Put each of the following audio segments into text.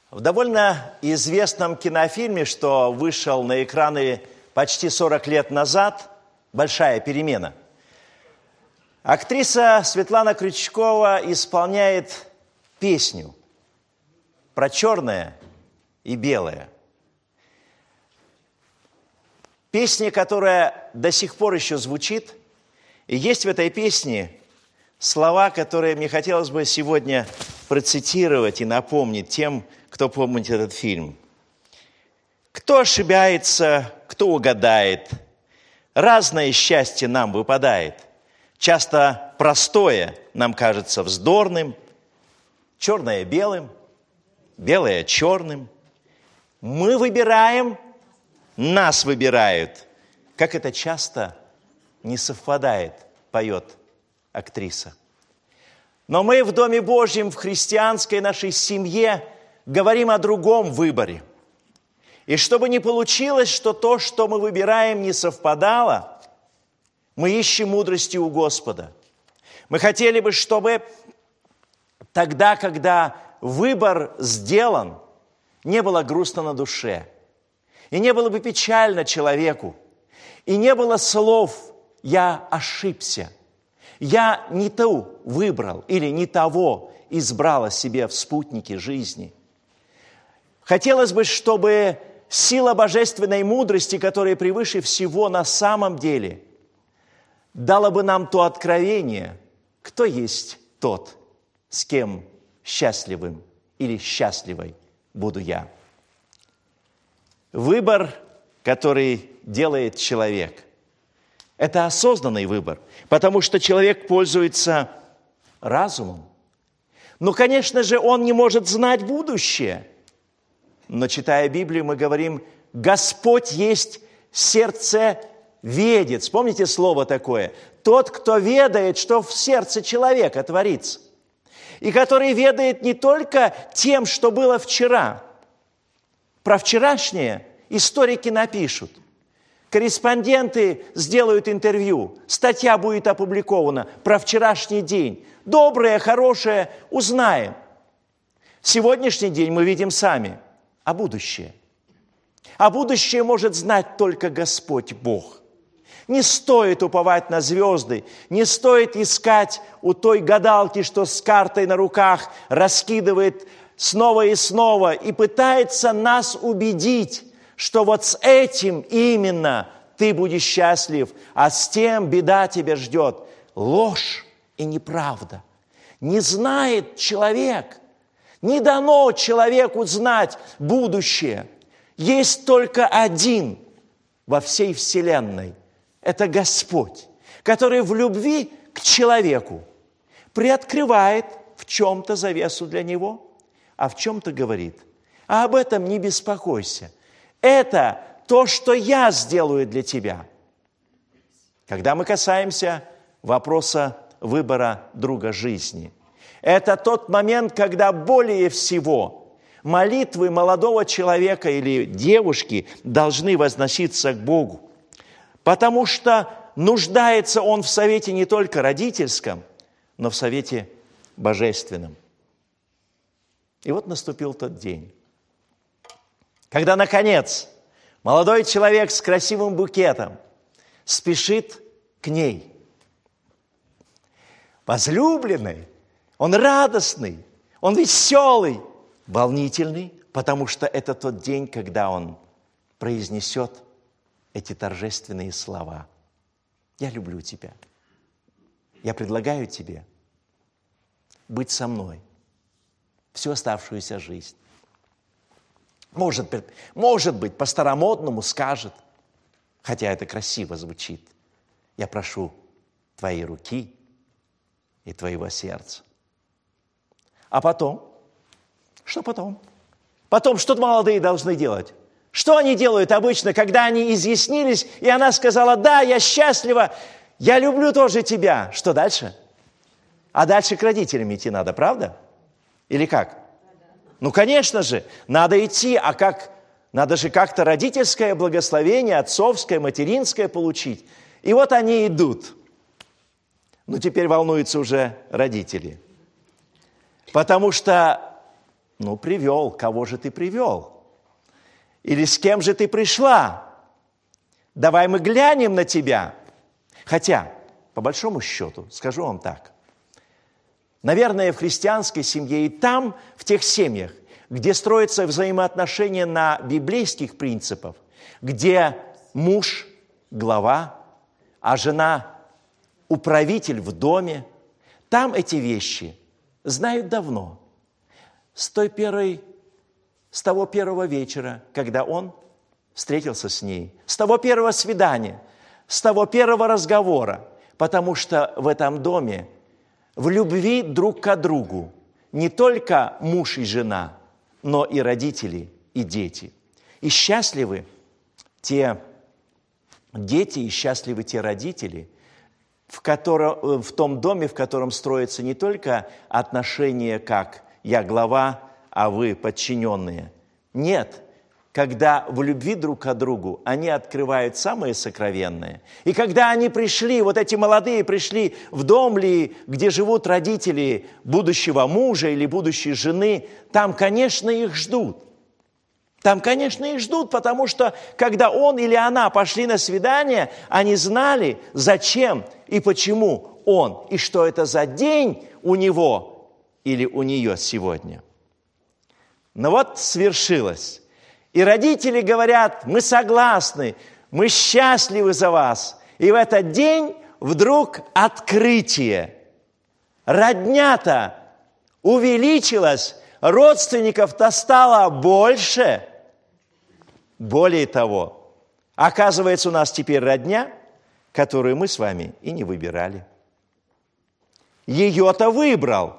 В довольно известном кинофильме, что вышел на экраны почти 40 лет назад, «Большая перемена», актриса Светлана Крючкова исполняет песню про черное и белое. Песня, которая до сих пор еще звучит, и есть в этой песне слова, которые мне хотелось бы сегодня процитировать и напомнить тем, кто помнит этот фильм. Кто ошибается, кто угадает, разное счастье нам выпадает. Часто простое нам кажется вздорным, черное белым, белое черным. Мы выбираем, нас выбирают. Как это часто не совпадает, поет актриса. Но мы в Доме Божьем, в христианской нашей семье говорим о другом выборе. И чтобы не получилось, что то, что мы выбираем, не совпадало, мы ищем мудрости у Господа. Мы хотели бы, чтобы тогда, когда выбор сделан, не было грустно на душе, и не было бы печально человеку, и не было слов «я ошибся», «я не ту выбрал» или «не того избрала себе в спутнике жизни». Хотелось бы, чтобы сила божественной мудрости, которая превыше всего на самом деле, дала бы нам то откровение, кто есть тот, с кем счастливым или счастливой буду я. Выбор, который делает человек, это осознанный выбор, потому что человек пользуется разумом. Но, конечно же, он не может знать будущее. Но, читая Библию, мы говорим, Господь есть сердцеведец. Помните слово такое? Тот, кто ведает, что в сердце человека творится. И который ведает не только тем, что было вчера. Про вчерашнее историки напишут. Корреспонденты сделают интервью. Статья будет опубликована про вчерашний день. Доброе, хорошее узнаем. Сегодняшний день мы видим сами. А будущее? А будущее может знать только Господь Бог. Не стоит уповать на звезды, не стоит искать у той гадалки, что с картой на руках раскидывает снова и снова и пытается нас убедить, что вот с этим именно ты будешь счастлив, а с тем беда тебя ждет. Ложь и неправда. Не знает человек. Не дано человеку знать будущее. Есть только один во всей вселенной. Это Господь, который в любви к человеку приоткрывает в чем-то завесу для него, а в чем-то говорит: а об этом не беспокойся. Это то, что я сделаю для тебя. Когда мы касаемся вопроса выбора друга жизни, это тот момент, когда более всего молитвы молодого человека или девушки должны возноситься к Богу. Потому что нуждается он в совете не только родительском, но в совете божественном. И вот наступил тот день, когда, наконец, молодой человек с красивым букетом спешит к ней. Возлюбленный. Он радостный, он веселый, волнительный, потому что это тот день, когда он произнесет эти торжественные слова. Я люблю тебя. Я предлагаю тебе быть со мной всю оставшуюся жизнь. Может быть, по-старомодному скажет, хотя это красиво звучит: я прошу твоей руки и твоего сердца. А потом? Что потом? Потом что молодые должны делать? Что они делают обычно, когда они изъяснились, и она сказала: да, я счастлива, я люблю тоже тебя. Что дальше? А дальше к родителям идти надо, правда? Или как? Ну, конечно же, надо идти, а как? Надо же как-то родительское благословение, отцовское, материнское получить. И вот они идут. Ну, теперь волнуются уже родители. Потому что Ну, привел. Кого же ты привел? Или с кем же ты пришла? Давай мы глянем на тебя. Хотя, по большому счету, скажу вам так. Наверное, в христианской семье и там, в тех семьях, где строятся взаимоотношения на библейских принципах, где муж – глава, а жена – управитель в доме, там эти вещи знают давно. С того первого вечера, когда он встретился с ней, с того первого свидания, с того первого разговора, потому что в этом доме в любви друг к другу не только муж и жена, но и родители, и дети. И счастливы те дети, и счастливы те родители, в том доме, в котором строятся не только отношения, как «я глава, а вы подчиненные». Нет, когда в любви друг к другу они открывают самое сокровенное. И когда они пришли, вот эти молодые пришли в дом ли, где живут родители будущего мужа или будущей жены, там, конечно, их ждут. Там, конечно, их ждут, потому что, когда он или она пошли на свидание, они знали, зачем и почему он, и что это за день у него или у нее сегодня. Но вот свершилось. И родители говорят: мы согласны, мы счастливы за вас. И в этот день вдруг открытие. Родня-то увеличилась, родственников-то стало больше. Более того, оказывается, у нас теперь родня, которую мы с вами и не выбирали. Ее-то выбрал,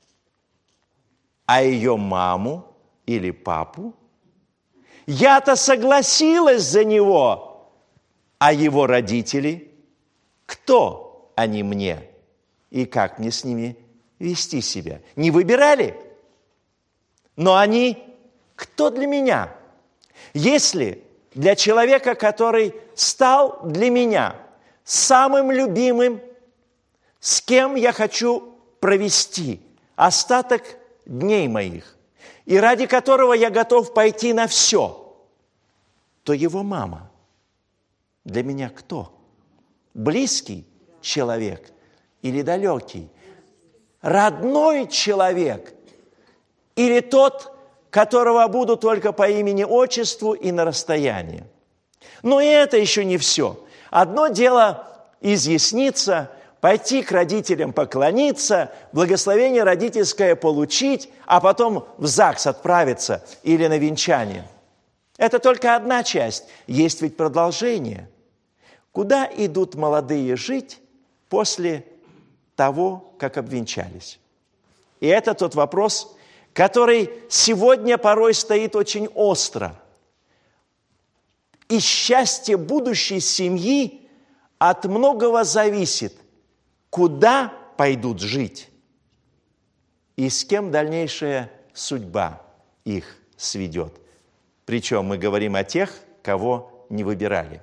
а ее маму или папу я-то согласилась за него, а его родители, кто они мне и как мне с ними вести себя? Не выбирали? Но они кто для меня? Если для человека, который стал для меня самым любимым, с кем я хочу провести остаток дней моих, и ради которого я готов пойти на все, то его мама для меня кто? Близкий человек или далекий? Родной человек или тот, которого буду только по имени-отчеству и на расстоянии? Но и это еще не все. Одно дело изъясниться, пойти к родителям поклониться, благословение родительское получить, а потом в ЗАГС отправиться или на венчание. Это только одна часть. Есть ведь продолжение. Куда идут молодые жить после того, как обвенчались? И это тот вопрос, который сегодня порой стоит очень остро. И счастье будущей семьи от многого зависит. Куда пойдут жить и с кем дальнейшая судьба их сведет. Причем мы говорим о тех, кого не выбирали.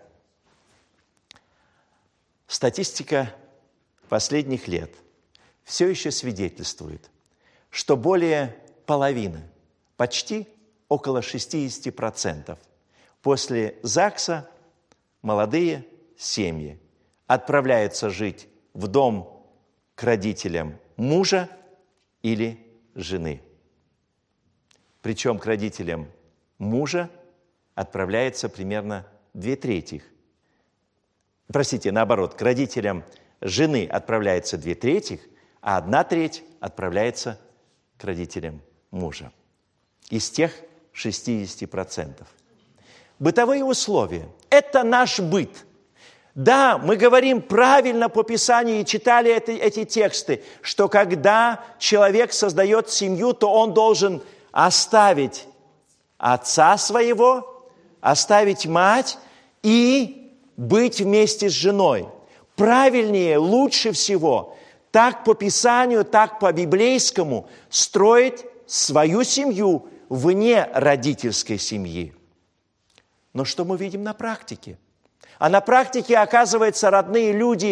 Статистика последних лет все еще свидетельствует, что более половины, почти около 60% после ЗАГСа молодые семьи отправляются жить в дом к родителям мужа или жены. Причем к родителям мужа отправляется примерно 2/3. Наоборот, к родителям жены отправляется 2/3, а 1/3 отправляется к родителям мужа. Из тех 60%. Бытовые условия – это наш быт. Да, мы говорим правильно по Писанию и читали эти тексты, что когда человек создает семью, то он должен оставить отца своего, оставить мать и быть вместе с женой. Правильнее, лучше всего, так по Писанию, так по библейскому, строить свою семью вне родительской семьи. Но что мы видим на практике? А на практике, оказывается, родные люди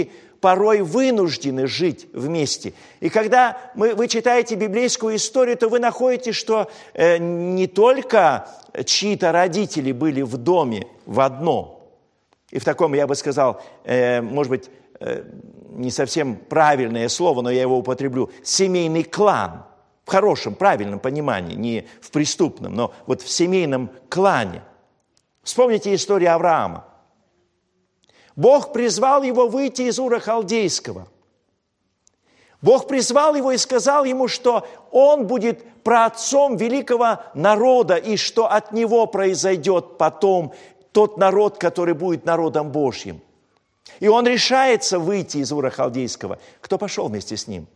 порой вынуждены жить вместе. И когда вы читаете библейскую историю, то вы находите, что не только чьи-то родители были в доме в одном, и в таком, я бы сказал, может быть, не совсем правильное слово, но я его употреблю, семейный клан, в хорошем, правильном понимании, не в преступном, но вот в семейном клане. Вспомните историю Авраама. Бог призвал его выйти из Ура Халдейского. Бог призвал его и сказал ему, что он будет праотцом великого народа, и что от него произойдет потом тот народ, который будет народом Божьим. И он решается выйти из Ура Халдейского. Кто пошел вместе с ним?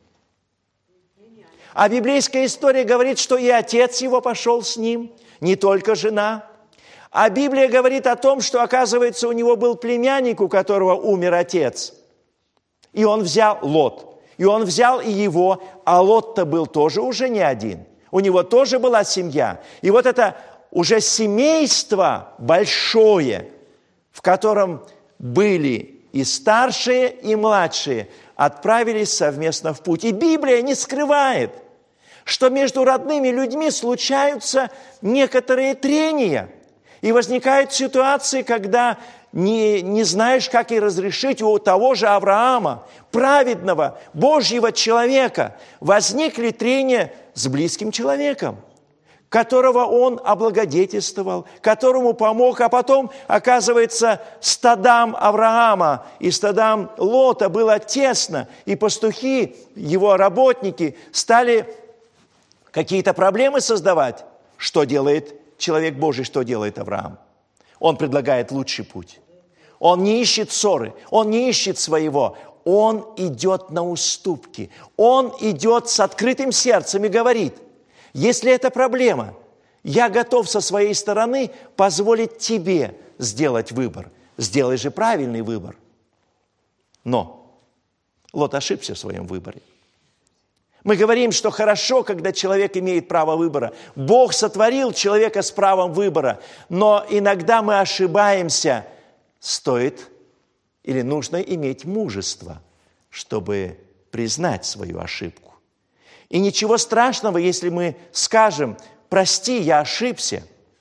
А библейская история говорит, что и отец его пошел с ним, не только жена. А Библия говорит о том, что, оказывается, у него был племянник, у которого умер отец. И он взял Лот. И он взял и его, а Лот-то был тоже уже не один. У него тоже была семья. И вот это уже семейство большое, в котором были и старшие, и младшие, отправились совместно в путь. И Библия не скрывает, что между родными людьми случаются некоторые трения. И возникают ситуации, когда не знаешь, как и разрешить. У того же Авраама, праведного, Божьего человека, возникли трения с близким человеком, которого он облагодетельствовал, которому помог, а потом, оказывается, стадам Авраама и стадам Лота было тесно, и пастухи, его работники, стали какие-то проблемы создавать. Что делает человек Божий, что делает Авраам? Он предлагает лучший путь. Он не ищет ссоры, он не ищет своего, он идет на уступки. Он идет с открытым сердцем и говорит: если это проблема, я готов со своей стороны позволить тебе сделать выбор. Сделай же правильный выбор. Но Лот ошибся в своем выборе. Мы говорим, что хорошо, когда человек имеет право выбора. Бог сотворил человека с правом выбора, но иногда мы ошибаемся. Стоит или нужно иметь мужество, чтобы признать свою ошибку. И ничего страшного, если мы скажем: прости, я ошибся,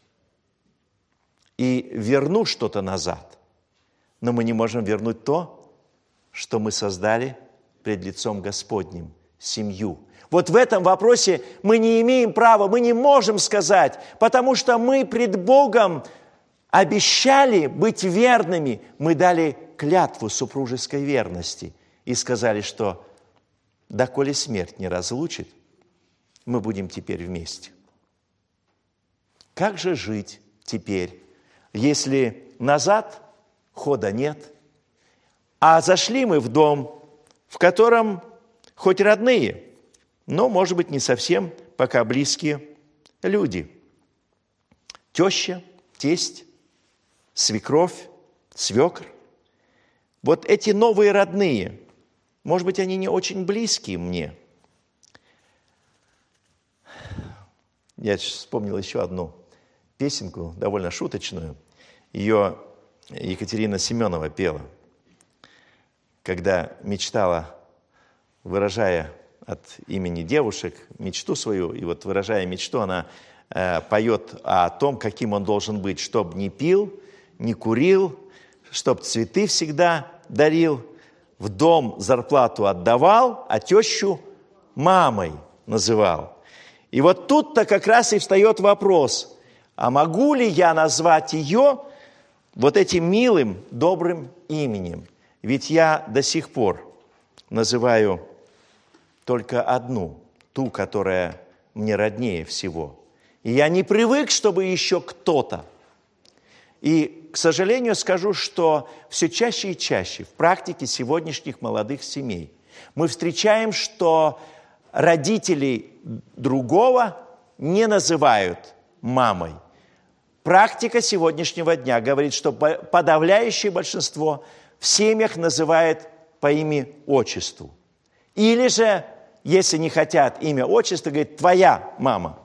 и верну что-то назад. Но мы не можем вернуть то, что мы создали пред лицом Господним, семью. Вот в этом вопросе мы не имеем права, мы не можем сказать, потому что мы пред Богом обещали быть верными. Мы дали клятву супружеской верности и сказали, что доколе смерть не разлучит, мы будем теперь вместе. Как же жить теперь, если назад хода нет, а зашли мы в дом, в котором хоть родные, но, может быть, не совсем пока близкие люди. Теща, тесть, свекровь, свекр. Вот эти новые родные, может быть, они не очень близкие мне. Я вспомнил еще одну песенку, довольно шуточную. Ее Екатерина Семенова пела, когда мечтала, выражая от имени девушек мечту свою, и вот выражая мечту, она поет о том, каким он должен быть, чтоб не пил, не курил, чтоб цветы всегда дарил, в дом зарплату отдавал, а тещу мамой называл. И вот тут-то как раз и встает вопрос: а могу ли я назвать ее вот этим милым, добрым именем? Ведь я до сих пор называю только одну, ту, которая мне роднее всего. И я не привык, чтобы еще кто-то. И, к сожалению, скажу, что все чаще и чаще в практике сегодняшних молодых семей мы встречаем, что родителей другого не называют мамой. Практика сегодняшнего дня говорит, что подавляющее большинство в семьях называет по имени-отчеству. Или же, если не хотят имя-отчество, говорит: твоя мама.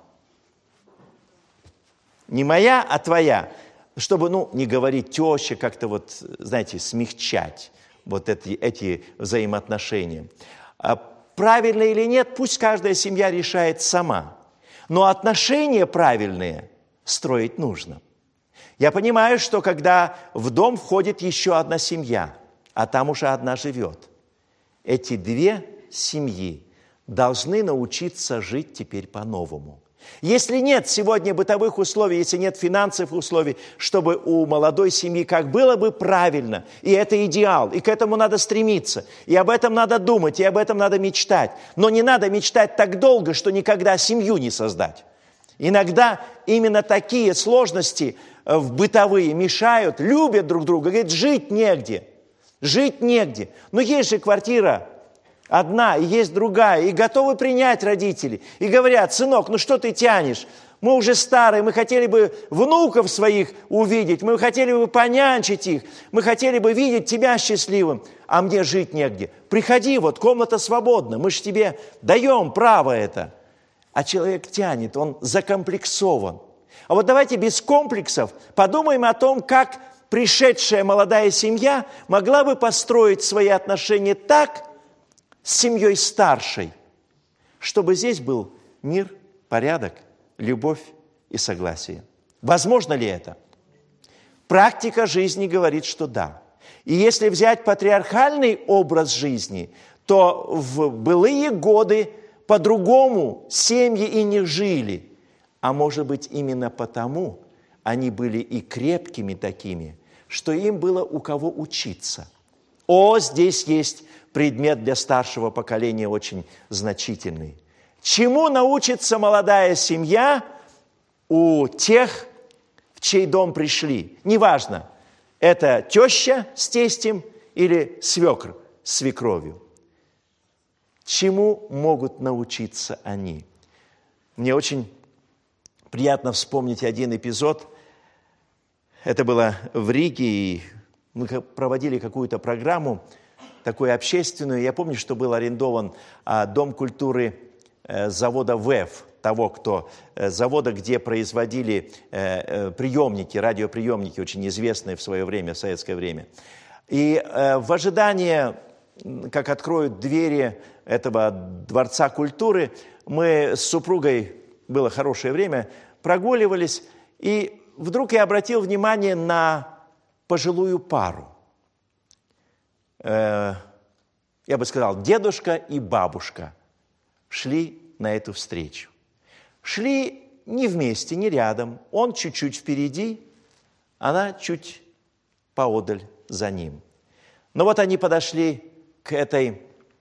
Не моя, а твоя. Чтобы, не говорить теща, как-то вот, знаете, смягчать. вот эти взаимоотношения. Правильно или нет, пусть каждая семья решает сама. Но отношения правильные строить нужно. Я понимаю, что когда в дом входит еще одна семья, а там уже одна живет, эти две семьи должны научиться жить теперь по-новому. Если нет сегодня бытовых условий, если нет финансовых условий, чтобы у молодой семьи как было бы правильно, и это идеал, и к этому надо стремиться, и об этом надо думать, и об этом надо мечтать. Но не надо мечтать так долго, что никогда семью не создать. Иногда именно такие сложности в бытовые мешают, любят друг друга, говорят, жить негде. Жить негде. Но есть же квартира одна, и есть другая, и готовы принять родители. И говорят, сынок, ну что ты тянешь? Мы уже старые, мы хотели бы внуков своих увидеть, мы хотели бы понянчить их, мы хотели бы видеть тебя счастливым, а мне жить негде. Приходи, вот комната свободна, мы же тебе даем право это. А человек тянет, он закомплексован. А вот давайте без комплексов подумаем о том, как пришедшая молодая семья могла бы построить свои отношения так с семьей старшей, чтобы здесь был мир, порядок, любовь и согласие. Возможно ли это? Практика жизни говорит, что да. И если взять патриархальный образ жизни, то в былые годы по-другому семьи и не жили. А может быть, именно потому они были и крепкими такими, что им было у кого учиться. Здесь есть предмет для старшего поколения очень значительный. Чему научится молодая семья у тех, в чей дом пришли? Неважно, это теща с тестем или свекр с свекровью. Чему могут научиться они? Мне очень приятно вспомнить один эпизод. Это было в Риге, и мы проводили какую-то программу, такую общественную. Я помню, что был арендован Дом культуры завода ВЭФ, завода, где производили приемники, радиоприемники, очень известные в свое время, в советское время. И в ожидании, как откроют двери этого Дворца культуры, мы с супругой, было хорошее время, прогуливались, и вдруг я обратил внимание на пожилую пару. Я бы сказал, дедушка и бабушка шли на эту встречу. Шли не вместе, не рядом. Он чуть-чуть впереди, она чуть поодаль за ним. Но вот они подошли к этой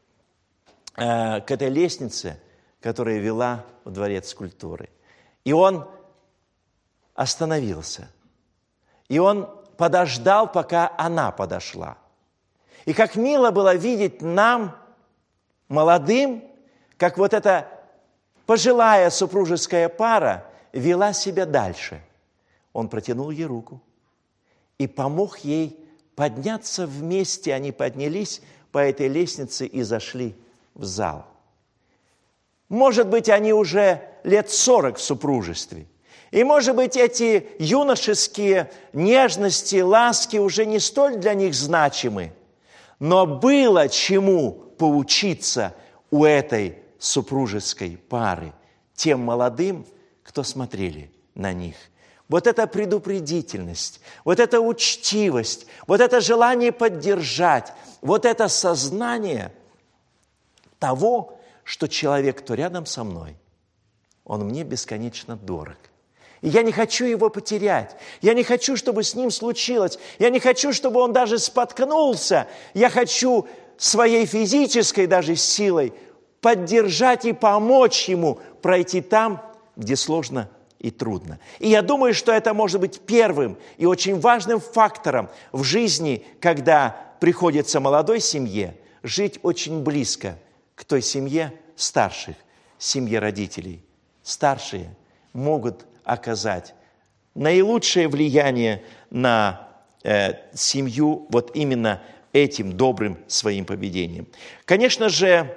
лестнице, которая вела в Дворец культуры. И он остановился. И он подождал, пока она подошла. И как мило было видеть нам, молодым, как вот эта пожилая супружеская пара вела себя дальше. Он протянул ей руку и помог ей подняться вместе. Они поднялись по этой лестнице и зашли в зал. Может быть, они уже лет 40 в супружестве. И, может быть, эти юношеские нежности, ласки уже не столь для них значимы. Но было чему поучиться у этой супружеской пары, тем молодым, кто смотрели на них. Вот эта предупредительность, вот эта учтивость, вот это желание поддержать, вот это сознание того, что человек, кто рядом со мной, он мне бесконечно дорог. И я не хочу его потерять. Я не хочу, чтобы с ним случилось. Я не хочу, чтобы он даже споткнулся. Я хочу своей физической даже силой поддержать и помочь ему пройти там, где сложно и трудно. И я думаю, что это может быть первым и очень важным фактором в жизни, когда приходится молодой семье жить очень близко к той семье старших, семье родителей. Старшие могут оказать наилучшее влияние на семью вот именно этим добрым своим поведением. Конечно же,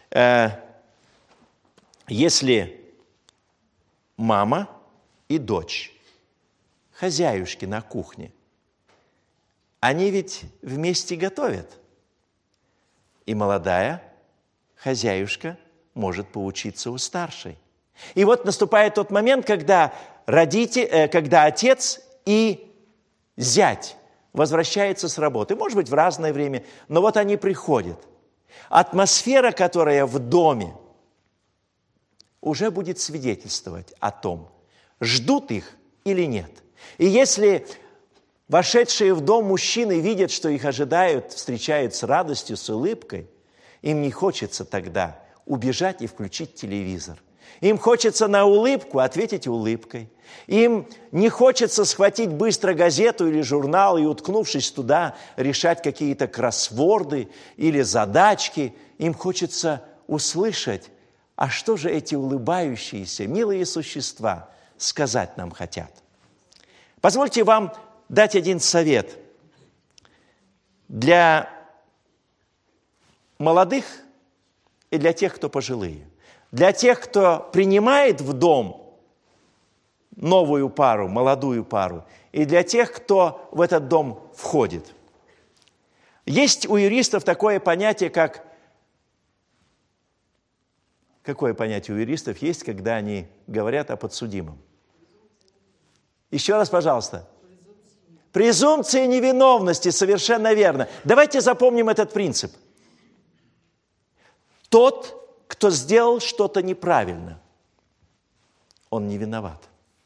если мама и дочь, хозяюшки на кухне, они ведь вместе готовят, И молодая хозяюшка может поучиться у старшей. И вот наступает тот момент, когда отец и зять возвращаются с работы. Может быть, в разное время, но вот они приходят. Атмосфера, которая в доме, уже будет свидетельствовать о том, ждут их или нет. И если вошедшие в дом мужчины видят, что их ожидают, встречают с радостью, с улыбкой, им не хочется тогда убежать и включить телевизор. Им хочется на улыбку ответить улыбкой. Им не хочется схватить быстро газету или журнал и, уткнувшись туда, решать какие-то кроссворды или задачки. Им хочется услышать, а что же эти улыбающиеся, милые существа сказать нам хотят. Позвольте вам дать один совет для молодых и для тех, кто пожилые. Для тех, кто принимает в дом новую пару, молодую пару, и для тех, кто в этот дом входит. Есть у юристов такое понятие, как... Какое понятие у юристов есть, когда они говорят о подсудимом? Еще раз, пожалуйста. Презумпция невиновности, совершенно верно. Давайте запомним этот принцип. Тот, кто сделал что-то неправильно, он не виноват.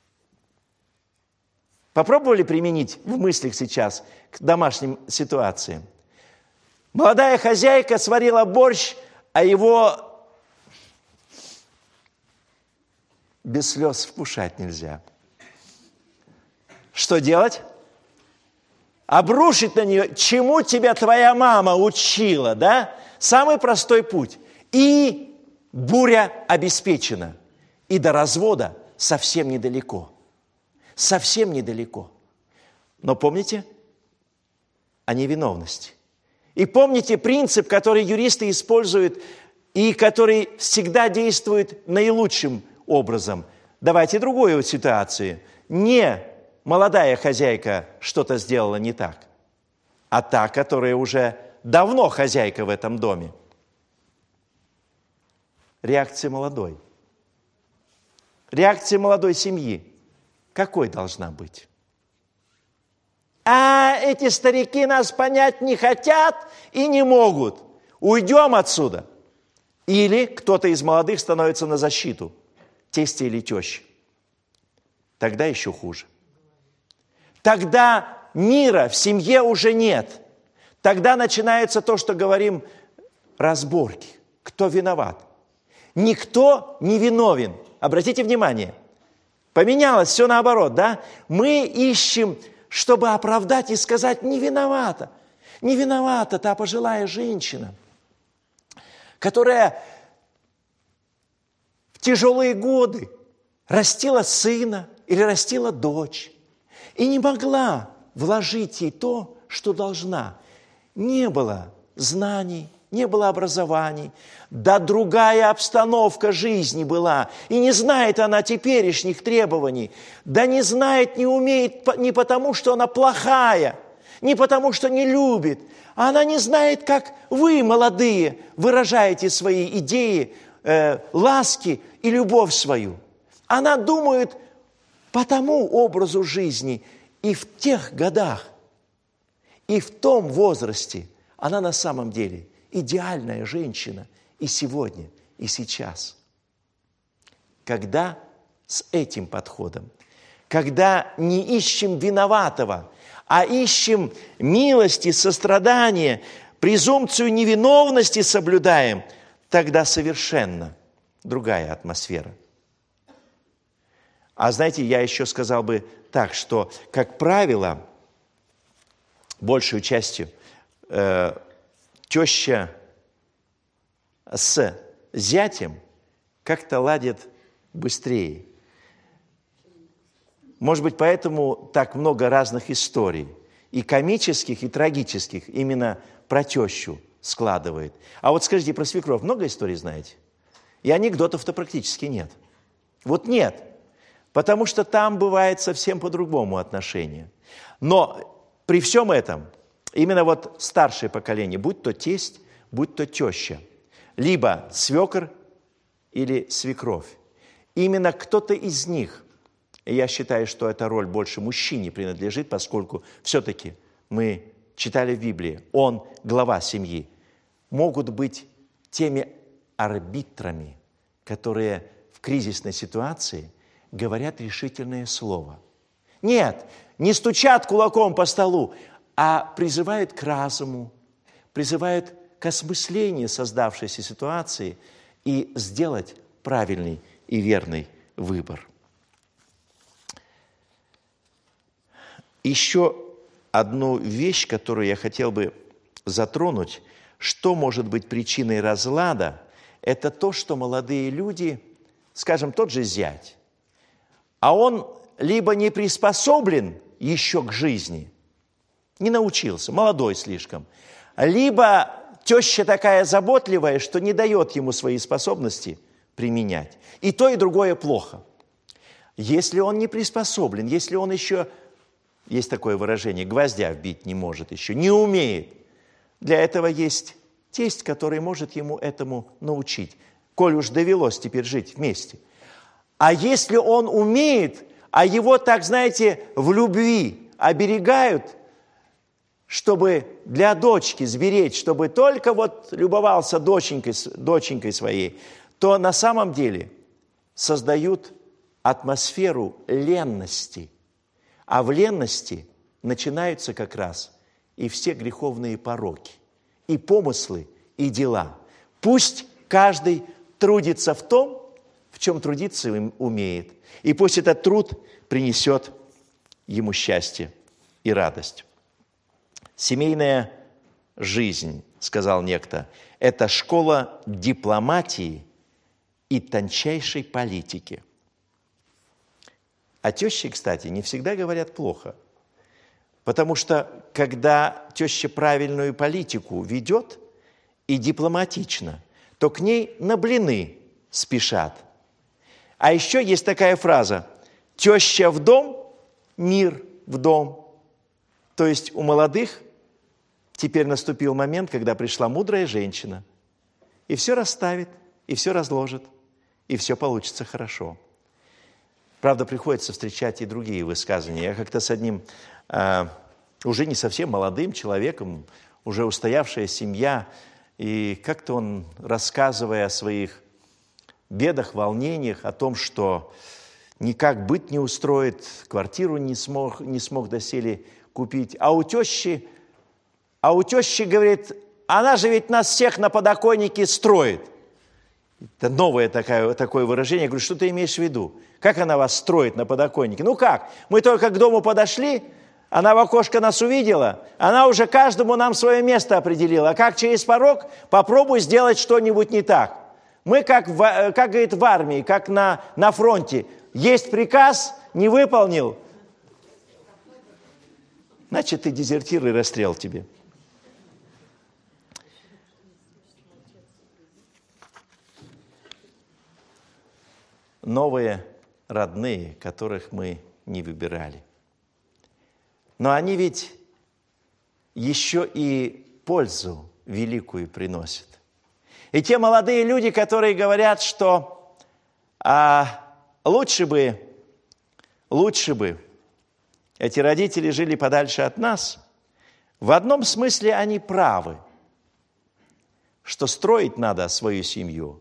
Попробовали применить в мыслях сейчас к домашним ситуациям? Молодая хозяйка сварила борщ, а его без слез вкушать нельзя. Что делать? Обрушить на нее, чему тебя твоя мама учила, да? Самый простой путь. И буря обеспечена. И до развода совсем недалеко. Совсем недалеко. Но помните о невиновности. И помните принцип, который юристы используют и который всегда действует наилучшим образом. Давайте другую ситуацию. Не молодая хозяйка что-то сделала не так, а та, которая уже давно хозяйка в этом доме. Реакция молодой. Реакция молодой семьи. Какой должна быть? А эти старики нас понять не хотят и не могут. Уйдем отсюда. Или кто-то из молодых становится на защиту. Тестя или теща. Тогда еще хуже. Тогда мира в семье уже нет. Тогда начинается то, что говорим, разборки. Кто виноват? Никто не виновен. Обратите внимание. Поменялось все наоборот, да? Мы ищем, чтобы оправдать и сказать, не виновата. Не виновата та пожилая женщина, которая в тяжелые годы растила сына или растила дочь и не могла вложить ей то, что должна. Не было знаний, не было образований, да другая обстановка жизни была. И не знает она теперешних требований. Да не знает, не умеет не потому, что она плохая, не потому, что не любит. А она не знает, как вы, молодые, выражаете свои идеи, ласки и любовь свою. Она думает по тому образу жизни и в тех годах, и в том возрасте она на самом деле идеальная женщина и сегодня, и сейчас. Когда с этим подходом, когда не ищем виноватого, а ищем милости, сострадания, презумпцию невиновности соблюдаем, тогда совершенно другая атмосфера. А знаете, я еще сказал бы так, что, как правило, большую частью теща с зятем как-то ладит быстрее. Может быть, поэтому так много разных историй, и комических, и трагических, именно про тещу складывает. А вот скажите, про свекровь много историй знаете? И анекдотов-то практически нет. Вот нет, потому что там бывает совсем по-другому отношение. Но при всем этом, именно вот старшее поколение, будь то тесть, будь то теща, либо свекр или свекровь. Именно кто-то из них, и я считаю, что эта роль больше мужчине принадлежит, поскольку все-таки мы читали в Библии, он глава семьи, могут быть теми арбитрами, которые в кризисной ситуации говорят решительное слово. Нет, не стучат кулаком по столу, а призывают к разуму, призывают к осмыслению создавшейся ситуации и сделать правильный и верный выбор. Еще одну вещь, которую я хотел бы затронуть, что может быть причиной разлада, это то, что молодые люди, скажем, тот же зять, а он либо не приспособлен еще к жизни, не научился, молодой слишком, либо теща такая заботливая, что не дает ему свои способности применять. И то, и другое плохо. Если он не приспособлен, если он еще, есть такое выражение, гвоздя вбить не может еще, не умеет, для этого есть тесть, который может ему этому научить, коль уж довелось теперь жить вместе. А если он умеет, а его, так знаете, в любви оберегают, чтобы для дочки сберечь, чтобы только вот любовался доченькой своей, то на самом деле создают атмосферу ленности. А в ленности начинаются как раз и все греховные пороки, и помыслы, и дела. Пусть каждый трудится в том, в чем трудиться умеет, и пусть этот труд принесет ему счастье и радость. Семейная жизнь, сказал некто, это школа дипломатии и тончайшей политики. А тещи, кстати, не всегда говорят плохо, потому что когда теща правильную политику ведет и дипломатично, то к ней на блины спешат. А еще есть такая фраза: теща в дом, мир в дом. То есть у молодых теперь наступил момент, когда пришла мудрая женщина, и все расставит, и все разложит, и все получится хорошо. Правда, приходится встречать и другие высказывания. Я как-то с одним уже не совсем молодым человеком, уже устоявшая семья, и как-то он, рассказывая о своих бедах, волнениях, о том, что никак быт не устроит, квартиру не смог доселе купить. А у тещи, говорит, она же ведь нас всех на подоконнике строит. Это новое такое выражение. Я говорю, что ты имеешь в виду? Как она вас строит на подоконнике? Ну как? Мы только к дому подошли, она в окошко нас увидела, она уже каждому нам свое место определила. А как через порог? Попробуй сделать что-нибудь не так. Мы, как говорит, в армии, как на фронте. Есть приказ, не выполнил, значит, ты дезертир и расстрел тебе. Новые родные, которых мы не выбирали. Но они ведь еще и пользу великую приносят. И те молодые люди, которые говорят, что лучше бы эти родители жили подальше от нас, в одном смысле они правы, что строить надо свою семью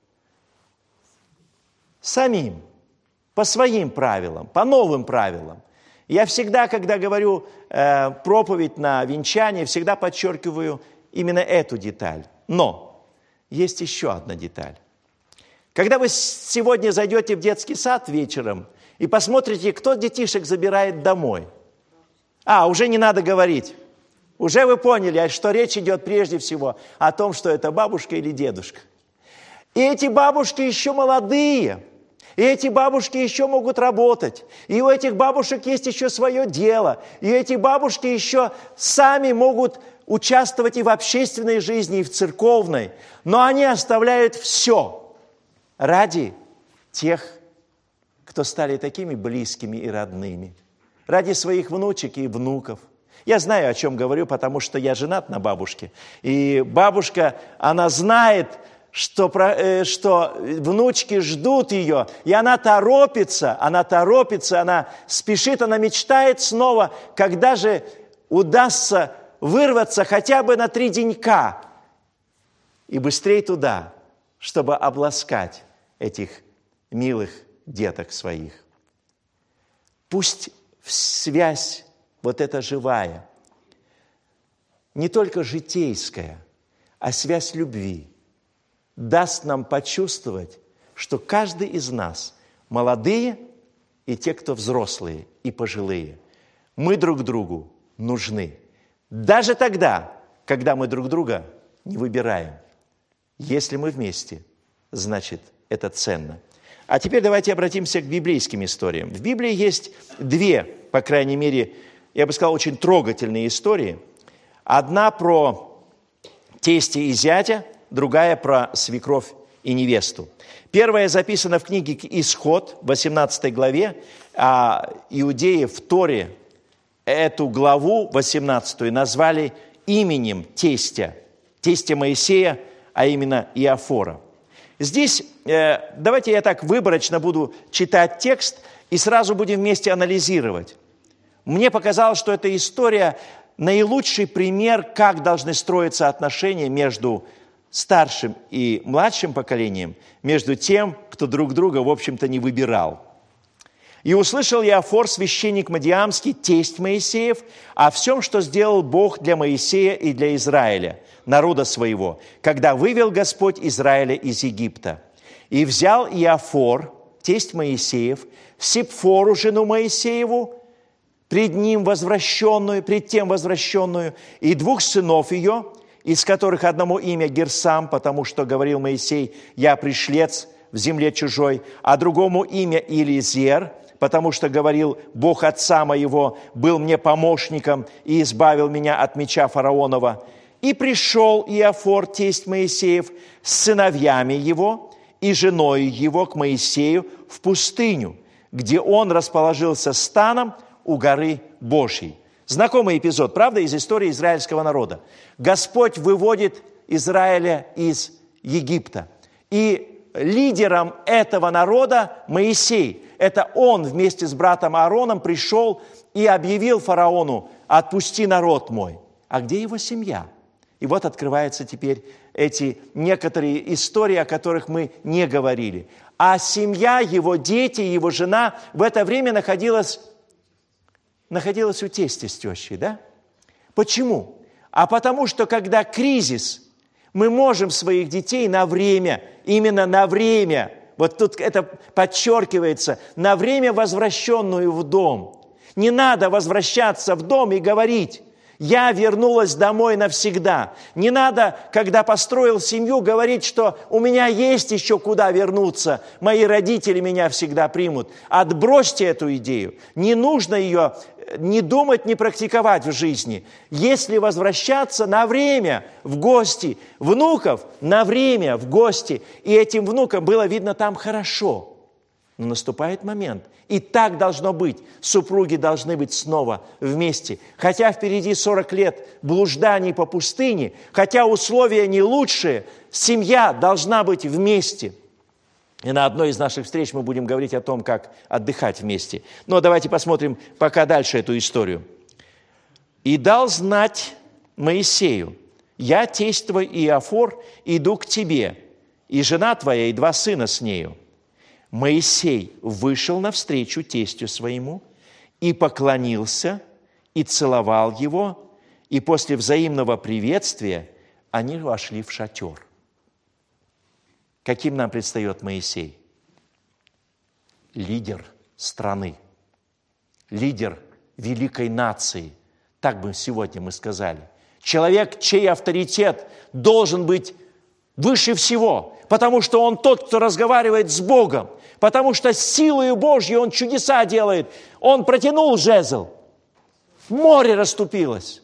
самим, по своим правилам, по новым правилам. Я всегда, когда говорю проповедь на венчание, всегда подчеркиваю именно эту деталь. Но есть еще одна деталь. Когда вы сегодня зайдете в детский сад вечером и посмотрите, кто детишек забирает домой. Уже не надо говорить. Уже вы поняли, что речь идет прежде всего о том, что это бабушка или дедушка. И эти бабушки еще молодые. И эти бабушки еще могут работать. И у этих бабушек есть еще свое дело. И эти бабушки еще сами могут участвовать и в общественной жизни, и в церковной. Но они оставляют все ради тех, кто стали такими близкими и родными. Ради своих внучек и внуков. Я знаю, о чем говорю, потому что я женат на бабушке. И бабушка, она знает, что внучки ждут ее, и она торопится, она спешит, она мечтает снова, когда же удастся вырваться хотя бы на 3 денька и быстрее туда, чтобы обласкать этих милых деток своих. Пусть связь вот эта живая, не только житейская, а связь любви, даст нам почувствовать, что каждый из нас, молодые и те, кто взрослые и пожилые, мы друг другу нужны. Даже тогда, когда мы друг друга не выбираем. Если мы вместе, значит, это ценно. А теперь давайте обратимся к библейским историям. В Библии есть 2, по крайней мере, я бы сказал, очень трогательные истории. Одна про тестя и зятя, другая про свекровь и невесту. Первая записана в книге «Исход», 18 главе, а иудеи в Торе эту главу, 18, назвали именем тестя Моисея, а именно Иофора. Здесь, давайте я так выборочно буду читать текст и сразу будем вместе анализировать. Мне показалось, что эта история наилучший пример, как должны строиться отношения между старшим и младшим поколением, между тем, кто друг друга, в общем-то, не выбирал. «И услышал Иофор, священник Мадиамский, тесть Моисеев, о всем, что сделал Бог для Моисея и для Израиля, народа своего, когда вывел Господь Израиля из Египта. И взял Иофор, тесть Моисеев, Сипфору, жену Моисееву, пред тем возвращенную, и 2 сынов ее, из которых одному имя Герсам, потому что говорил Моисей: «Я пришлец в земле чужой», а другому имя Илиезер, потому что говорил: «Бог отца моего был мне помощником и избавил меня от меча фараонова». И пришел Иофор, тесть Моисеев, с сыновьями его и женой его к Моисею в пустыню, где он расположился станом у горы Божьей. Знакомый эпизод, правда, из истории израильского народа. Господь выводит Израиля из Египта. И лидером этого народа Моисей. Это он вместе с братом Аароном пришел и объявил фараону: «Отпусти народ мой». А где его семья? И вот открываются теперь эти некоторые истории, о которых мы не говорили. А семья, его дети, его жена в это время находилась у тестя с тещей, да? Почему? А потому что, когда кризис, мы можем своих детей на время, именно на время, вот тут это подчеркивается, на время возвращенную в дом. Не надо возвращаться в дом и говорить: «Я вернулась домой навсегда». Не надо, когда построил семью, говорить, что «у меня есть еще куда вернуться, мои родители меня всегда примут». Отбросьте эту идею. Не нужно ее не думать, не практиковать в жизни. Если возвращаться на время в гости, внуков на время в гости, и этим внукам было видно там хорошо. Но наступает момент, и так должно быть. Супруги должны быть снова вместе. Хотя впереди 40 лет блужданий по пустыне, хотя условия не лучшие, семья должна быть вместе. И на одной из наших встреч мы будем говорить о том, как отдыхать вместе. Но давайте посмотрим пока дальше эту историю. «И дал знать Моисею: я, тесть твой Иофор, иду к тебе, и жена твоя, и 2 сына с нею. Моисей вышел навстречу тестю своему и поклонился, и целовал его, и после взаимного приветствия они вошли в шатер». Каким нам предстает Моисей? Лидер страны, лидер великой нации, так бы сегодня мы сказали. Человек, чей авторитет должен быть выше всего, потому что он тот, кто разговаривает с Богом, потому что силою Божьей он чудеса делает. Он протянул жезл, море расступилось.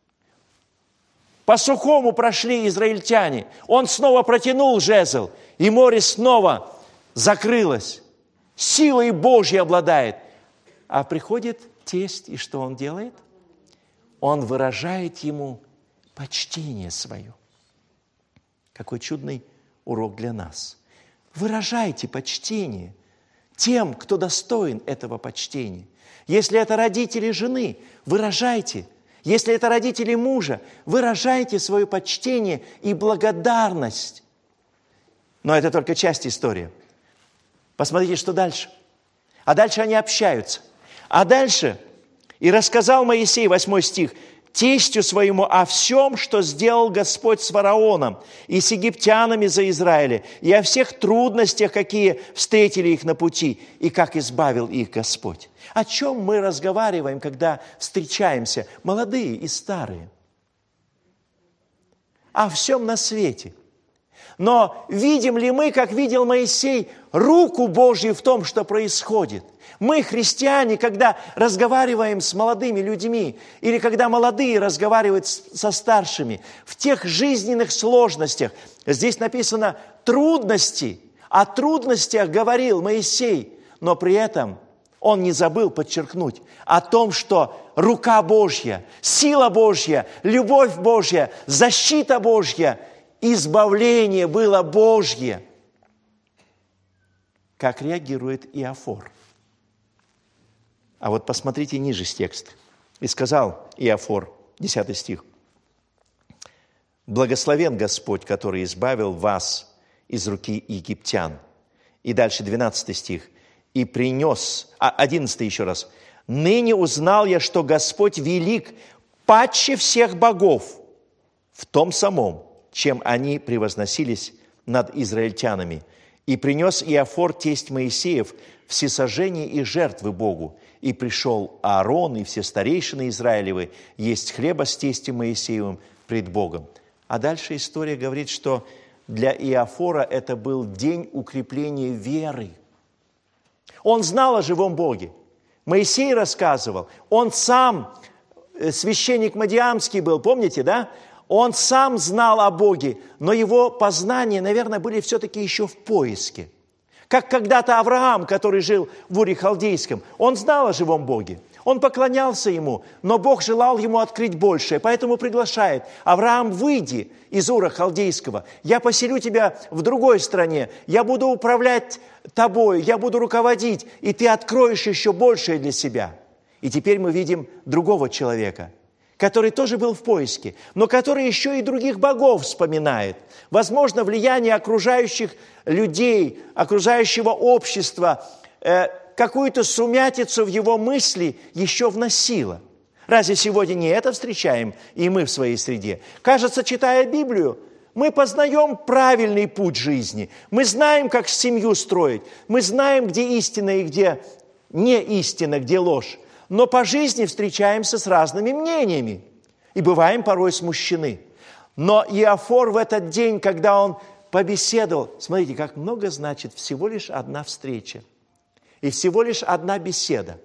По сухому прошли израильтяне. Он снова протянул жезл, и море снова закрылось. Силой Божьей обладает. А приходит тесть, и что он делает? он выражает ему почтение свое. Какой чудный урок для нас. Выражайте почтение тем, кто достоин этого почтения. Если это родители жены, выражайте. Если это родители мужа, выражайте свое почтение и благодарность. Но это только часть истории. Посмотрите, что дальше. А дальше они общаются. А дальше «И рассказал Моисей», 8 стих, «тестю своему о всем, что сделал Господь с фараоном и с египтянами за Израиля, и о всех трудностях, какие встретили их на пути, и как избавил их Господь». О чем мы разговариваем, когда встречаемся, молодые и старые? О всем на свете. Но видим ли мы, как видел Моисей, руку Божью в том, что происходит? Мы, христиане, когда разговариваем с молодыми людьми, или когда молодые разговаривают со старшими, в тех жизненных сложностях, здесь написано трудности, о трудностях говорил Моисей, но при этом он не забыл подчеркнуть о том, что рука Божья, сила Божья, любовь Божья, защита Божья, избавление было Божье. Как реагирует Иофор? А вот посмотрите ниже текст. «И сказал Иофор», 10 стих, «Благословен Господь, который избавил вас из руки египтян». И дальше 12 стих. «И принес», 11 еще раз, «Ныне узнал я, что Господь велик паче всех богов в том самом, чем они превозносились над израильтянами. И принес Иофор, тесть Моисеев, всесожжения и жертвы Богу. И пришел Аарон и все старейшины Израилевы есть хлеба с тестем Моисеевым пред Богом». А дальше история говорит, что для Иофора это был день укрепления веры. Он знал о живом Боге. Моисей рассказывал. Он сам, священник Мадиамский был, помните, да? Он сам знал о Боге, но его познания, наверное, были все-таки еще в поиске. Как когда-то Авраам, который жил в Уре Халдейском, он знал о живом Боге, он поклонялся Ему, но Бог желал ему открыть большее, поэтому приглашает: Авраам, выйди из Ура Халдейского, я поселю тебя в другой стране, я буду управлять тобой, я буду руководить, и ты откроешь еще большее для себя. И теперь мы видим другого человека, который тоже был в поиске, но который еще и других богов вспоминает. Возможно, влияние окружающих людей, окружающего общества, какую-то сумятицу в его мысли еще вносило. Разве сегодня не это встречаем и мы в своей среде? Кажется, читая Библию, мы познаем правильный путь жизни. Мы знаем, как семью строить. Мы знаем, где истина и где не истина, где ложь. Но по жизни встречаемся с разными мнениями и бываем порой смущены. Но Иофор в этот день, когда он побеседовал, смотрите, как много значит всего лишь одна встреча и всего лишь одна беседа.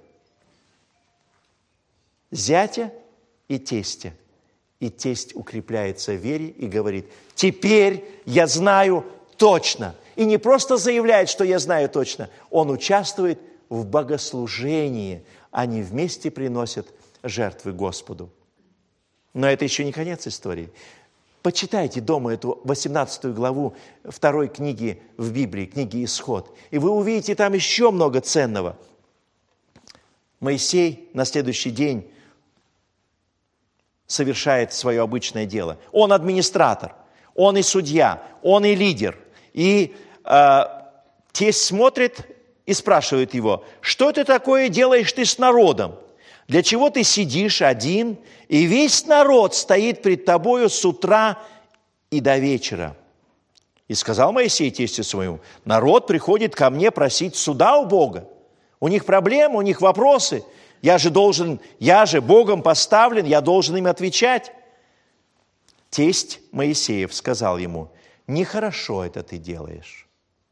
Зятя и тестя. И тесть укрепляется в вере и говорит: теперь я знаю точно. И не просто заявляет, что я знаю точно, он участвует в богослужении. Они вместе приносят жертвы Господу. Но это еще не конец истории. Почитайте дома эту 18 главу 2 книги в Библии, книги Исход, и вы увидите там еще много ценного. Моисей на следующий день совершает свое обычное дело. Он администратор, он и судья, он и лидер. И тесть смотрит и спрашивает его: что ты такое делаешь ты с народом? Для чего ты сидишь один, и весь народ стоит пред тобою с утра и до вечера? И сказал Моисей тестю своему: народ приходит ко мне просить суда у Бога. У них проблемы, у них вопросы. Я же Богом поставлен, я должен им отвечать. Тесть Моисеев сказал ему: нехорошо это ты делаешь.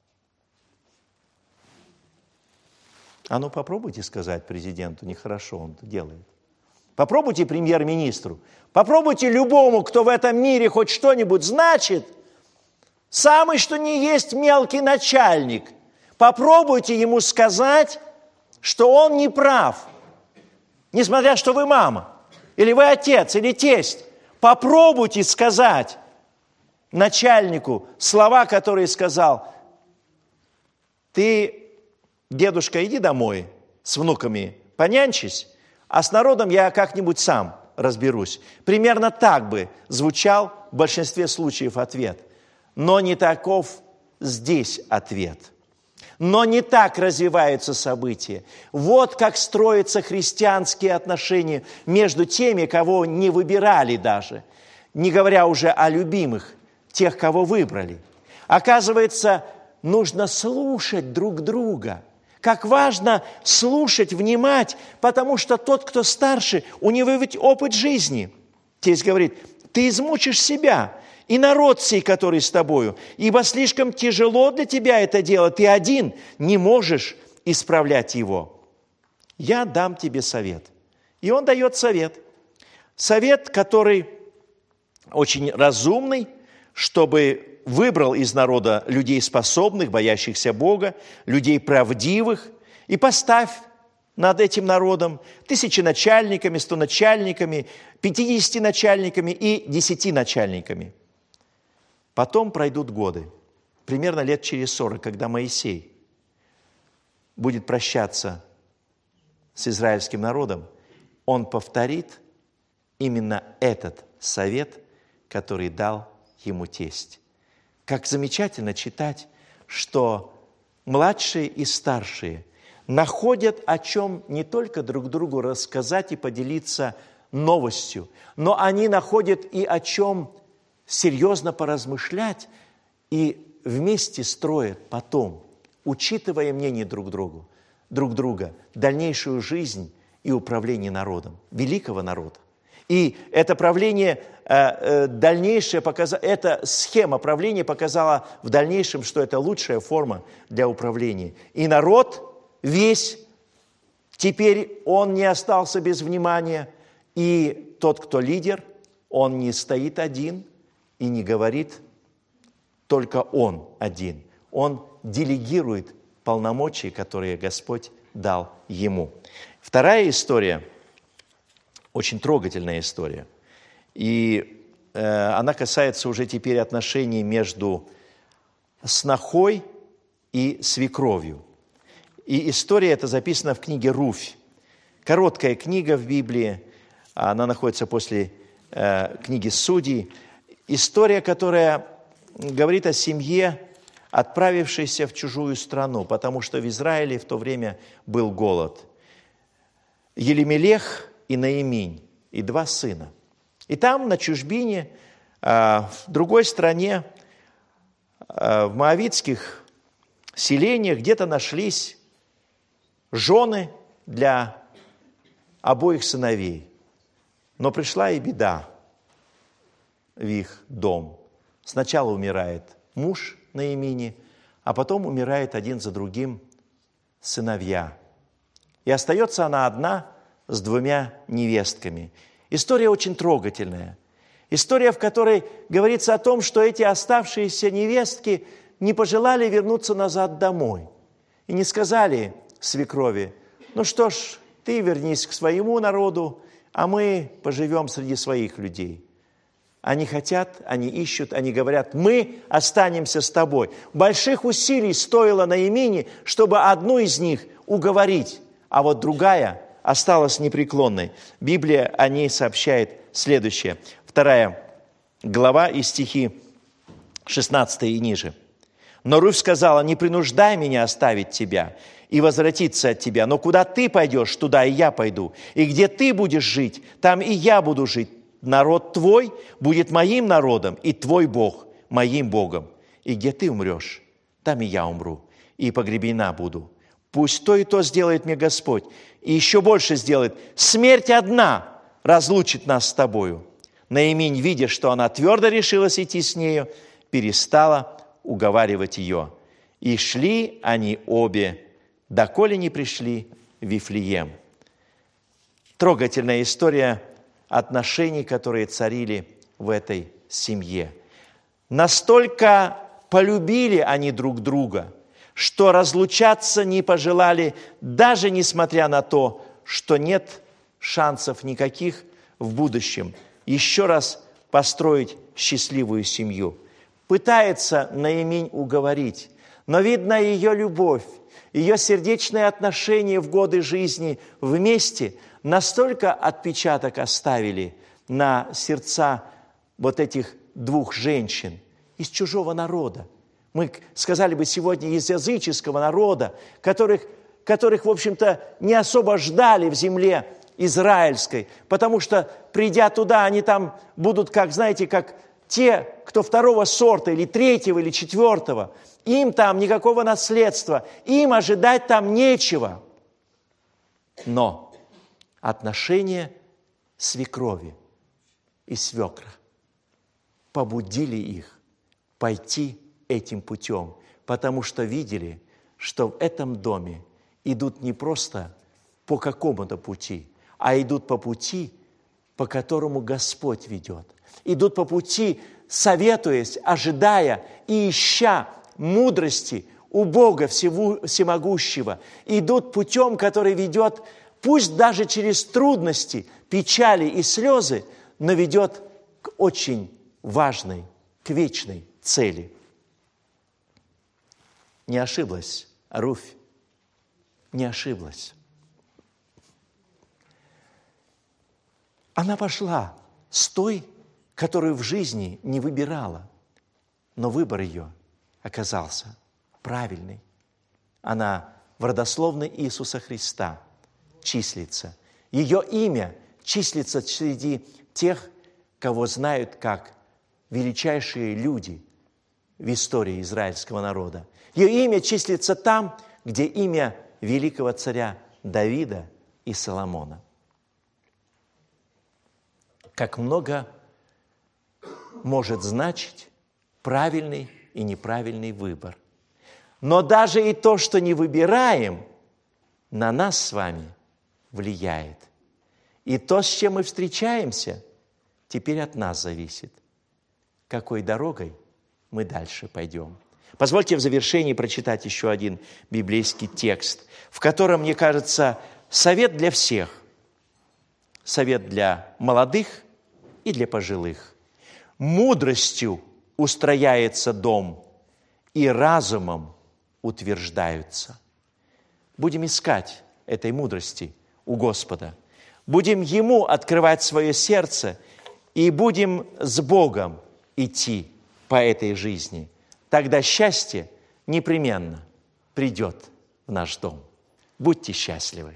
А ну попробуйте сказать президенту: нехорошо он это делает. Попробуйте премьер-министру. Попробуйте любому, кто в этом мире хоть что-нибудь значит. Самый что ни есть мелкий начальник. Попробуйте ему сказать, что он не прав. Несмотря, что вы мама. или вы отец, или тесть, попробуйте сказать начальнику слова, которые сказал: ты, дедушка, иди домой с внуками, понянчись, а с народом я как-нибудь сам разберусь. Примерно так бы звучал в большинстве случаев ответ. Но не таков здесь ответ. Но не так развиваются события. Вот как строятся христианские отношения между теми, кого не выбирали даже, не говоря уже о любимых, тех, кого выбрали. Оказывается, нужно слушать друг друга. Как важно слушать, внимать, потому что тот, кто старше, у него ведь опыт жизни. Тесть говорит: ты измучишь себя и народ сей, который с тобою, ибо слишком тяжело для тебя это дело, ты один не можешь исправлять его. Я дам тебе совет. И он дает совет. Совет, который очень разумный, чтобы выбрал из народа людей способных, боящихся Бога, людей правдивых, и поставь над этим народом 1000 начальниками, 100 начальниками, 50 начальниками и 10 начальниками. Потом пройдут годы, примерно лет через 40, когда Моисей будет прощаться с израильским народом, он повторит именно этот совет, который дал ему тесть. Как замечательно читать, что младшие и старшие находят о чем не только друг другу рассказать и поделиться новостью, но они находят и о чем серьезно поразмышлять и вместе строят потом, учитывая мнение друг друга, дальнейшую жизнь и управление народом, великого народа. И это правление дальнейшее эта схема правления показала в дальнейшем, что это лучшая форма для управления. И народ весь, теперь он не остался без внимания. И тот, кто лидер, он не стоит один и не говорит только он один. Он делегирует полномочия, которые Господь дал ему. Вторая история, очень трогательная история. И она касается уже теперь отношений между снохой и свекровью. И история эта записана в книге «Руфь». Короткая книга в Библии, она находится после книги «Судей». История, которая говорит о семье, отправившейся в чужую страну, потому что в Израиле в то время был голод. Елемелех и Наиминь, и 2 сына. И там, на чужбине, в другой стране, в моавитских селениях где-то нашлись жены для обоих сыновей. Но пришла и беда в их дом. Сначала умирает муж Наимини, а потом умирает один за другим сыновья. И остается она одна с 2 невестками. История очень трогательная. История, в которой говорится о том, что эти оставшиеся невестки не пожелали вернуться назад домой. И не сказали свекрови: ну что ж, ты вернись к своему народу, а мы поживем среди своих людей. Они хотят, они ищут, они говорят: мы останемся с тобой. Больших усилий стоило Наимине, чтобы одну из них уговорить, а вот другая осталась непреклонной. Библия о ней сообщает следующее. 2 глава и стихи 16 и ниже. «Но Руфь сказала: не принуждай меня оставить тебя и возвратиться от тебя, но куда ты пойдешь, туда и я пойду, и где ты будешь жить, там и я буду жить. Народ твой будет моим народом, и твой Бог моим Богом. И где ты умрешь, там и я умру, и погребена буду. Пусть то и то сделает мне Господь, и еще больше сделает. Смерть одна разлучит нас с тобою». Наиминь, видя, что она твердо решилась идти с нею, перестала уговаривать ее. И шли они обе, доколе не пришли в Вифлеем. Трогательная история отношений, которые царили в этой семье. Настолько полюбили они друг друга, что разлучаться не пожелали, даже несмотря на то, что нет шансов никаких в будущем еще раз построить счастливую семью. Пытается Наимень уговорить, но видно ее любовь, ее сердечные отношения в годы жизни вместе настолько отпечаток оставили на сердца вот этих двух женщин из чужого народа. Мы сказали бы сегодня из языческого народа, которых, в общем-то, не особо ждали в земле израильской, потому что, придя туда, они там будут, как, знаете, как те, кто второго сорта, или третьего, или четвертого. Им там никакого наследства, им ожидать там нечего. Но отношения свекрови и свекра побудили их пойти этим путем, потому что видели, что в этом доме идут не просто по какому-то пути, а идут по пути, по которому Господь ведет. Идут по пути, советуясь, ожидая и ища мудрости у Бога Всемогущего. Идут путем, который ведет, пусть даже через трудности, печали и слезы, но ведет к очень важной, к вечной цели. Не ошиблась Руфь, не ошиблась. Она пошла с той, которую в жизни не выбирала, но выбор ее оказался правильный. Она в родословной Иисуса Христа числится. Ее имя числится среди тех, кого знают как величайшие люди в истории израильского народа. Ее имя числится там, где имя великого царя Давида и Соломона. Как много может значить правильный и неправильный выбор. Но даже и то, что не выбираем, на нас с вами влияет. И то, с чем мы встречаемся, теперь от нас зависит. Какой дорогой мы дальше пойдем. Позвольте в завершении прочитать еще один библейский текст, в котором, мне кажется, совет для всех. Совет для молодых и для пожилых. Мудростью устрояется дом, и разумом утверждаются. Будем искать этой мудрости у Господа. Будем Ему открывать свое сердце и будем с Богом идти по этой жизни. Тогда счастье непременно придет в наш дом. Будьте счастливы.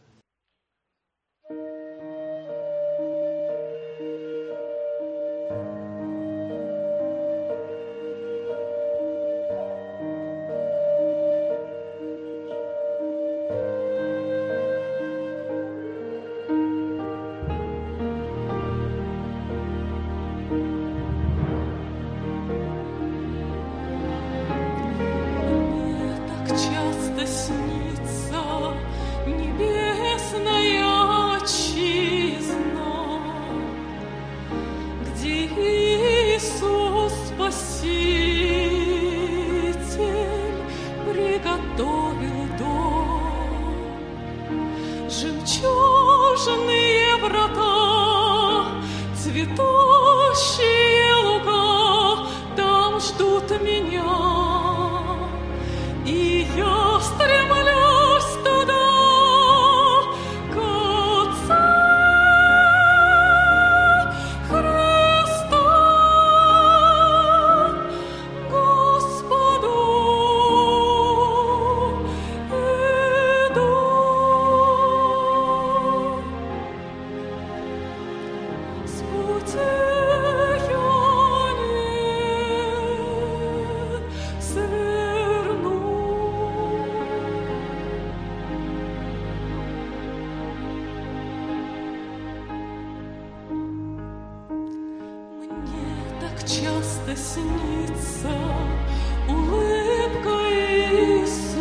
Часто снится улыбка Иисуса.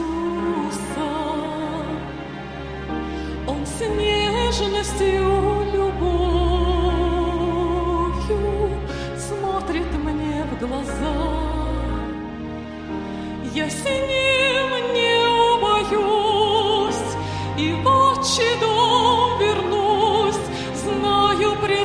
Он с нежностью, любовью смотрит мне в глаза. Я с ним не убоюсь и в отчий дом вернусь, знаю,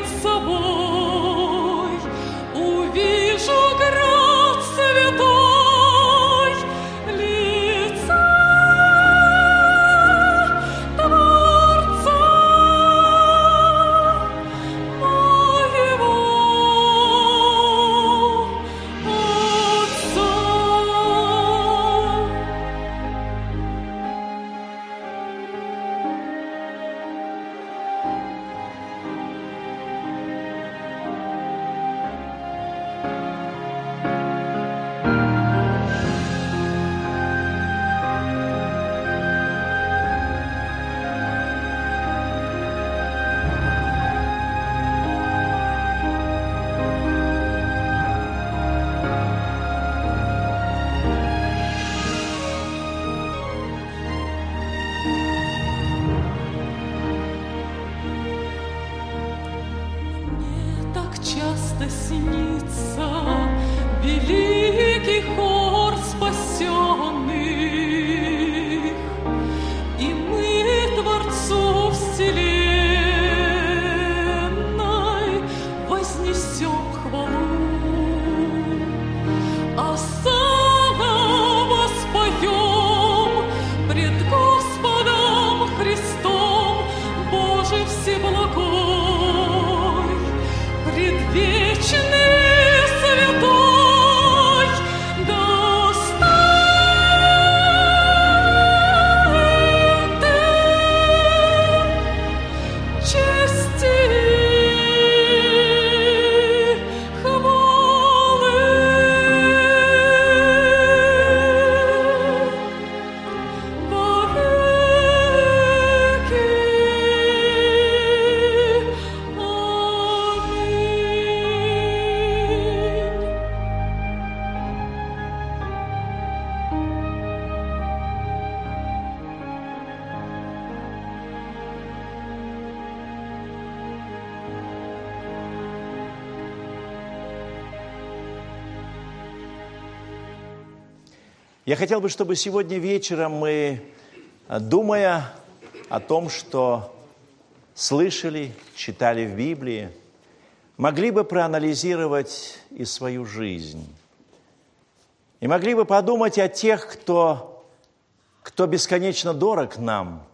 Я хотел бы, чтобы сегодня вечером мы, думая о том, что слышали, читали в Библии, могли бы проанализировать и свою жизнь. И могли бы подумать о тех, кто бесконечно дорог нам,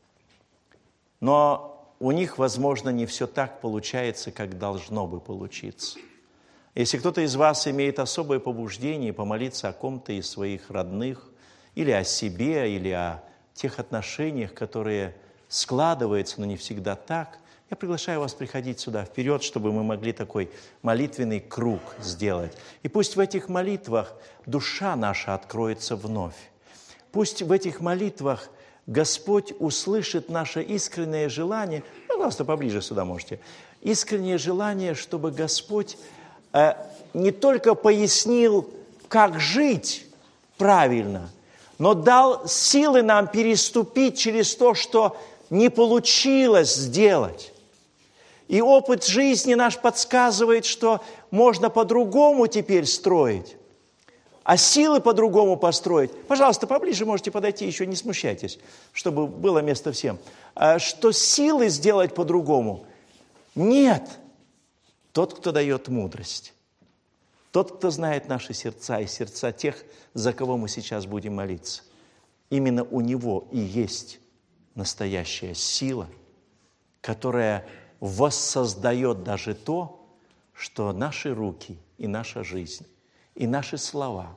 но у них, возможно, не все так получается, как должно бы получиться. Если кто-то из вас имеет особое побуждение помолиться о ком-то из своих родных, или о себе, или о тех отношениях, которые складываются, но не всегда так, я приглашаю вас приходить сюда вперед, чтобы мы могли такой молитвенный круг сделать. И пусть в этих молитвах душа наша откроется вновь. Пусть в этих молитвах Господь услышит наше искреннее желание, пожалуйста, поближе сюда можете, искреннее желание, чтобы Господь не только пояснил, как жить правильно, но дал силы нам переступить через то, что не получилось сделать. И опыт жизни наш подсказывает, что можно по-другому теперь строить, а силы по-другому построить. Пожалуйста, поближе можете подойти, еще не смущайтесь, чтобы было место всем. Что силы сделать по-другому? Нет. Тот, кто дает мудрость. Тот, кто знает наши сердца и сердца тех, за кого мы сейчас будем молиться. Именно у Него и есть настоящая сила, которая воссоздает даже то, что наши руки и наша жизнь, и наши слова,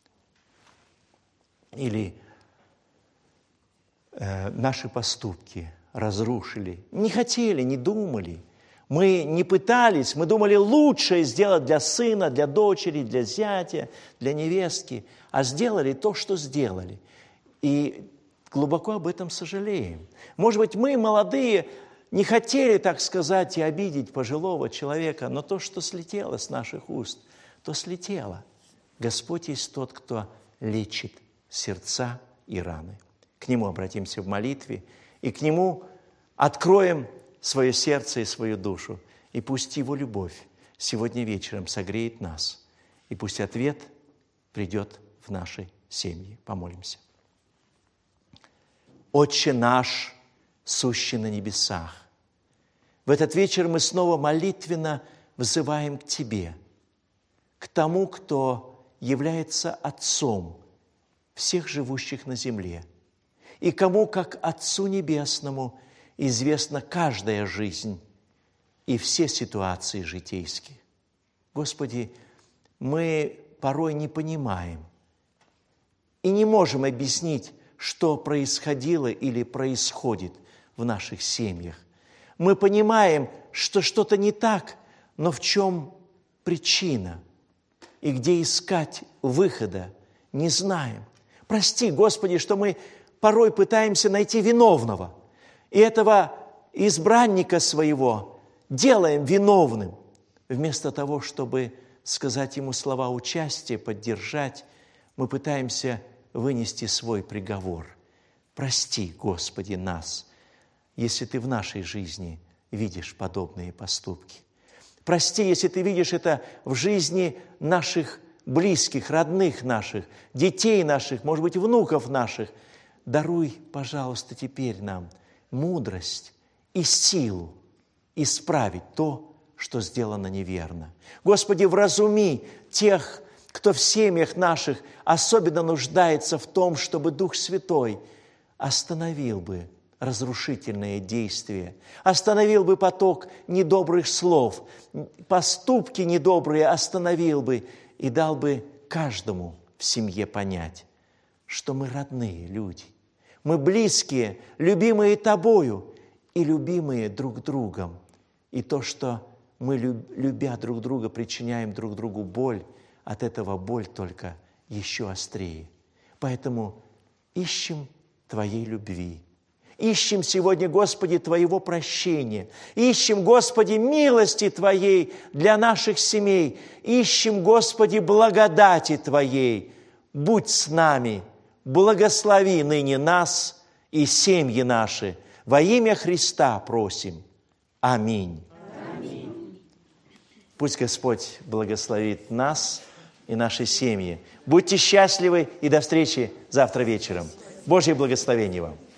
или наши поступки разрушили. Не хотели, не думали. Мы не пытались, мы думали лучшее сделать для сына, для дочери, для зятя, для невестки, а сделали то, что сделали. И глубоко об этом сожалеем. Может быть, мы, молодые, не хотели, так сказать, и обидеть пожилого человека, но то, что слетело с наших уст, то слетело. Господь есть тот, кто лечит сердца и раны. К Нему обратимся в молитве, и к Нему откроем свое сердце и свою душу. И пусть Его любовь сегодня вечером согреет нас. И пусть ответ придет в наши семьи. Помолимся. Отче наш, сущий на небесах, в этот вечер мы снова молитвенно взываем к Тебе, к Тому, кто является Отцом всех живущих на земле, и кому, как Отцу Небесному, известна каждая жизнь и все ситуации житейские. Господи, мы порой не понимаем и не можем объяснить, что происходило или происходит в наших семьях. Мы понимаем, что что-то не так, но в чем причина и где искать выхода, не знаем. Прости, Господи, что мы порой пытаемся найти виновного, и этого избранника своего делаем виновным, вместо того, чтобы сказать ему слова участия, поддержать, мы пытаемся вынести свой приговор. Прости, Господи, нас, если Ты в нашей жизни видишь подобные поступки. Прости, если Ты видишь это в жизни наших близких, родных наших, детей наших, может быть, внуков наших. Даруй, пожалуйста, теперь нам мудрость и силу исправить то, что сделано неверно. Господи, вразуми тех, кто в семьях наших особенно нуждается в том, чтобы Дух Святой остановил бы разрушительное действие, остановил бы поток недобрых слов, поступки недобрые остановил бы и дал бы каждому в семье понять, что мы родные люди, мы близкие, любимые Тобою и любимые друг другом. И то, что мы, любя друг друга, причиняем друг другу боль, от этого боль только еще острее. Поэтому ищем Твоей любви. Ищем сегодня, Господи, Твоего прощения. Ищем, Господи, милости Твоей для наших семей. Ищем, Господи, благодати Твоей. Будь с нами, благослови ныне нас и семьи наши. Во имя Христа просим. Аминь. Аминь. Пусть Господь благословит нас и наши семьи. Будьте счастливы и до встречи завтра вечером. Божье благословение вам.